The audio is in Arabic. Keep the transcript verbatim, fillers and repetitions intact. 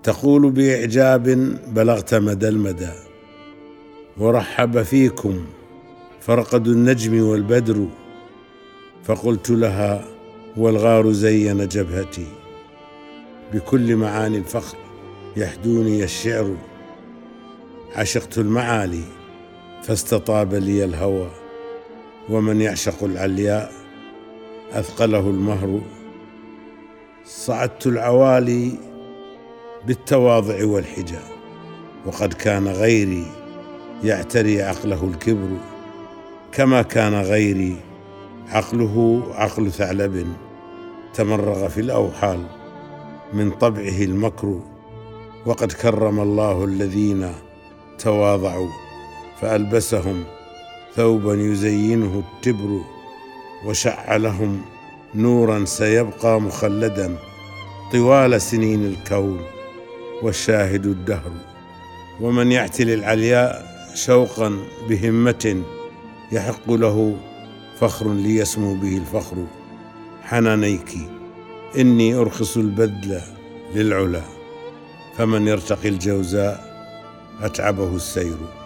تقول بإعجاب بلغت مدى المدى، ورحب فيكم فرقد النجم والبدر، فقلت لها والغار زين جبهتي، بكل معاني الفخر يحدوني الشعر، عشقت المعالي فاستطاب لي الهوى، ومن يعشق العلياء أثقله المهر، صعدت العوالي بالتواضع والحجى، وقد كان غيري يعتري عقله الكبر، كما كان غيري عقله عقل ثعلب تمرغ في الأوحال، من طبعه المكر، وقد كرم الله الذين تواضعوا فألبسهم ثوبا يزينه التبر، وشع لهم نورا سيبقى مخلدا طوال سنين الكون والشاهد الدهر، ومن يعتل العلياء شوقا بهمة يحق له فخر ليسمو به الفخر، حنانيك إني أرخص البذل للعلا، فمن يرتقي الجوزاء أتعبه السير.